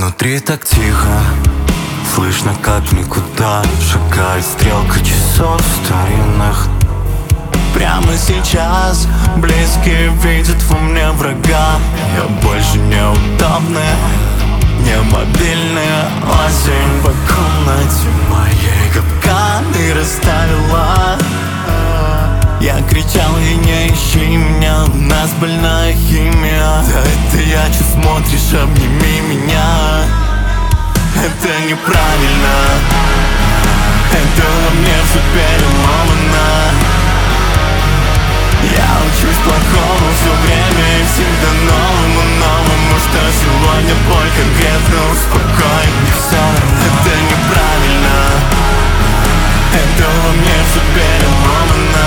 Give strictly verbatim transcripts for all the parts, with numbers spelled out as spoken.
Внутри так тихо, слышно как никуда шагает стрелка часов старинных. Прямо сейчас близкие видят во мне врага. Я больше неудобный, не мобильный. Осень по комнате моей капканы расставила. Я кричал ей: не ищи меня, у нас больная химия. Да это я, че смотришь, обними меня. Это неправильно, это во мне все переломано. Я учусь плохому все время и всегда новому, новому. Что сегодня боль конкретно успокоит, мне все равно. Это неправильно, это во мне все переломано.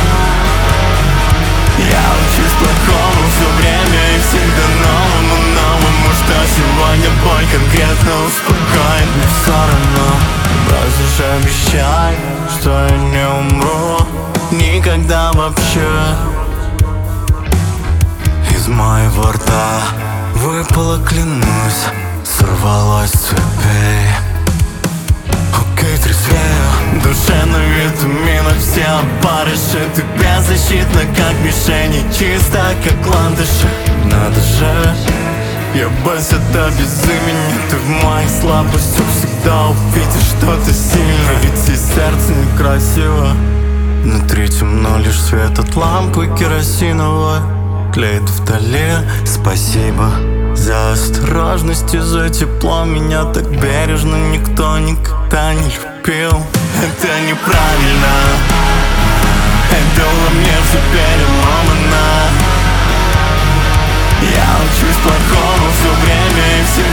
Я учусь плохому все время и всегда новому, новому. Что сегодня боль конкретно успокоит, мне все равно. Бросишь, обещай, что я не умру никогда вообще. Из моего рта выпало, клянусь, сорвалось с цепей. Окей, трезвею, душе на витаминах все опарыши. Ты беззащитна, как мишени, чисто, как ландыши. Надо же, я бось это без имени. Ты в моих слабостях всегда увидишь что-то сильное. Ведь и сердце некрасиво. Внутри темно, лишь свет от лампы керосиновой тлеет вдали. Спасибо за осторожность и за тепло. Меня так бережно никто никогда не любил. Это неправильно, это во мне все переломано. Я учусь плохому все время и всегда